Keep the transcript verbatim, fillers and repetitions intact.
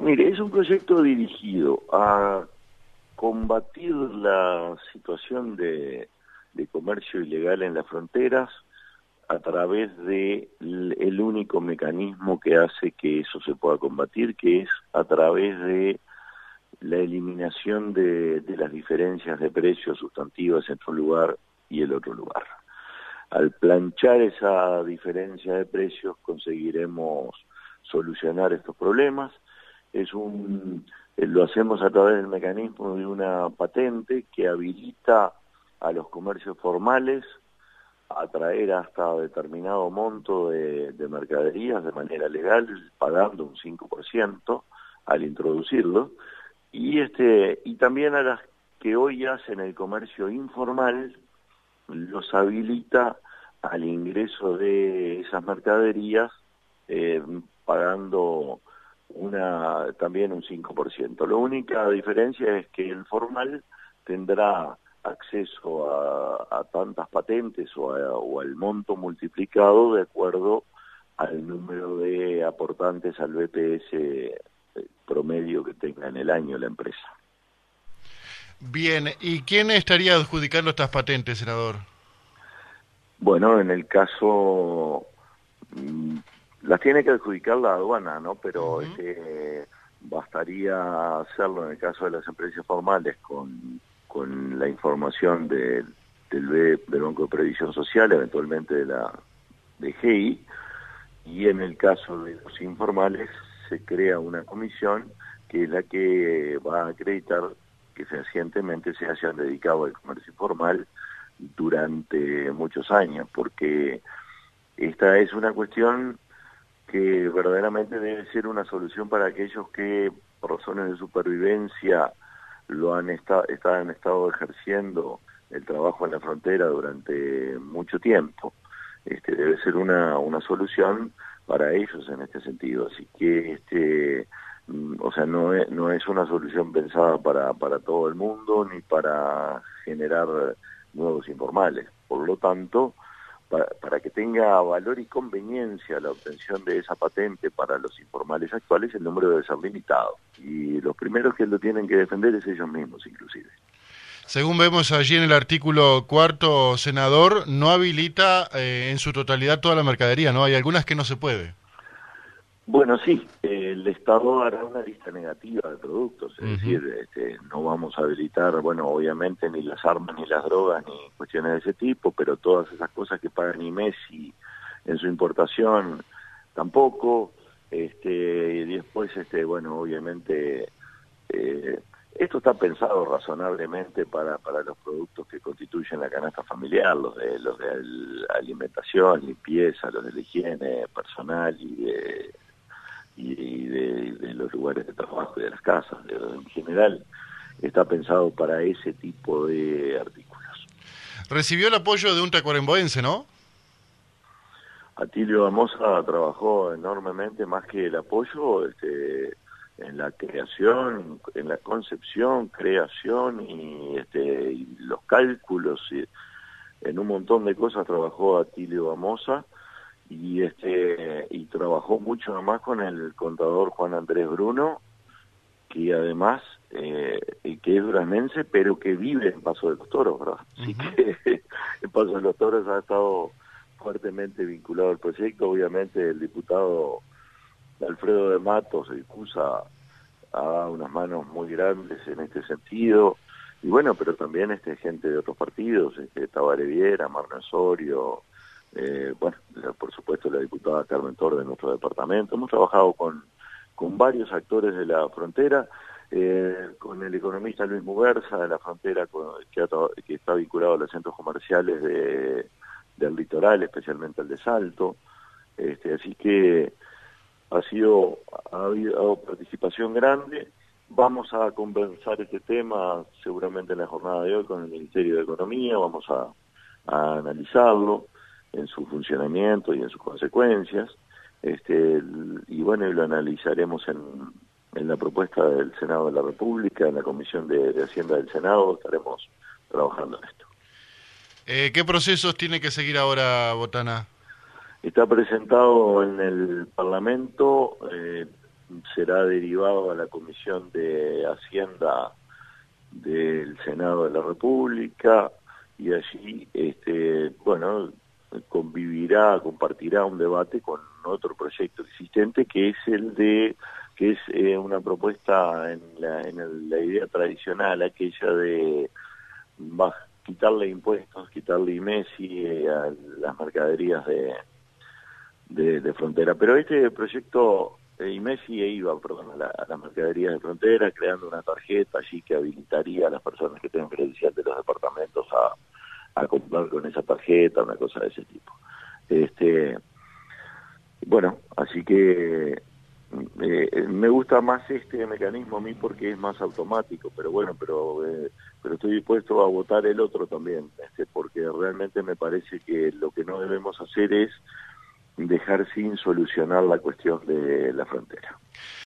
Mire, es un proyecto dirigido a combatir la situación de, de comercio ilegal en las fronteras a través de el único mecanismo que hace que eso se pueda combatir, que es a través de la eliminación de, de las diferencias de precios sustantivas entre un lugar y el otro lugar. Al planchar esa diferencia de precios conseguiremos solucionar estos problemas. Es un, lo hacemos a través del mecanismo de una patente que habilita a los comercios formales a traer hasta determinado monto de, de mercaderías de manera legal, pagando un cinco por ciento al introducirlo, y, este, y también a las que hoy hacen el comercio informal, los habilita al ingreso de esas mercaderías eh, pagando una también un cinco por ciento. La única diferencia es que el formal tendrá acceso a, a tantas patentes o, a, o al monto multiplicado de acuerdo al número de aportantes al B P S promedio que tenga en el año la empresa. Bien, ¿y quién estaría adjudicando estas patentes, senador? Bueno, en el caso, mmm, las tiene que adjudicar la aduana, ¿no? Pero uh-huh. este, bastaría hacerlo en el caso de las empresas formales con, con la información de, del, B, del Banco de Previsión Social, eventualmente de la de G I, y en el caso de los informales se crea una comisión que es la que va a acreditar que fehacientemente se hayan dedicado al comercio informal durante muchos años, porque esta es una cuestión que verdaderamente debe ser una solución para aquellos que por razones de supervivencia lo han esta, han estado ejerciendo el trabajo en la frontera durante mucho tiempo. Este, debe ser una, una solución para ellos en este sentido, así que este o sea no es, no es una solución pensada para, para todo el mundo ni para generar nuevos informales. Por lo tanto, para, para que tenga valor y conveniencia la obtención de esa patente para los informales actuales, el número debe ser limitado. Y los primeros que lo tienen que defender es ellos mismos, inclusive. Según vemos allí en el artículo cuarto, senador, no habilita eh, en su totalidad toda la mercadería, ¿no? Hay algunas que no se puede. Bueno, sí, el Estado hará una lista negativa de productos, es uh-huh. decir, este, no vamos a habilitar, bueno, obviamente ni las armas, ni las drogas, ni cuestiones de ese tipo, pero todas esas cosas que pagan I M E S I en su importación tampoco, este, y después, este, bueno, obviamente, eh, esto está pensado razonablemente para, para los productos que constituyen la canasta familiar, los de, los de alimentación, limpieza, los de la higiene personal y de... y de, de los lugares de trabajo y de las casas, de, en general, está pensado para ese tipo de artículos. Recibió el apoyo de un tacuarembóense, ¿no? Atilio Amosa trabajó enormemente, más que el apoyo, este, en la creación, en la concepción, creación y, este, y los cálculos, y en un montón de cosas trabajó Atilio Amosa. Y este y trabajó mucho más con el contador Juan Andrés Bruno, que además eh, que es duranense, pero que vive en Paso de los Toros, ¿verdad? Uh-huh. Así que en Paso de los Toros ha estado fuertemente vinculado al proyecto. Obviamente el diputado Alfredo de Matos, el CUSA, ha dado unas manos muy grandes en este sentido. Y bueno, pero también este gente de otros partidos, este Tabaré Viera, Marno Osorio, Eh, bueno, por supuesto la diputada Carmen Tor de nuestro departamento. Hemos trabajado con, con varios actores de la frontera, eh, con el economista Luis Muguerza de la frontera, con, que, ha, que está vinculado a los centros comerciales de, del litoral, especialmente el de Salto. Este, así que ha sido ha habido participación grande. Vamos a conversar este tema seguramente en la jornada de hoy con el Ministerio de Economía, vamos a, a analizarlo en su funcionamiento y en sus consecuencias, este, y bueno, y lo analizaremos en, en la propuesta del Senado de la República, en la Comisión de, de Hacienda del Senado, estaremos trabajando en esto. Eh, ¿Qué procesos tiene que seguir ahora Botana? Está presentado en el Parlamento, eh, será derivado a la Comisión de Hacienda del Senado de la República, y allí, este, bueno, convivirá, compartirá un debate con otro proyecto existente, que es el de, que es eh, una propuesta en la, en el, la idea tradicional, aquella de baj, quitarle impuestos, quitarle I M E S I eh, a las mercaderías de, de, de frontera. Pero este proyecto eh, I M E S I e IVA, perdón, a, la, a las mercaderías de frontera, creando una tarjeta allí que habilitaría a las personas que tengan credencial de los departamentos a a comprar con esa tarjeta, una cosa de ese tipo. Este, bueno, así que eh, me gusta más este mecanismo a mí porque es más automático, pero bueno, pero eh, pero estoy dispuesto a votar el otro también, este, porque realmente me parece que lo que no debemos hacer es dejar sin solucionar la cuestión de la frontera.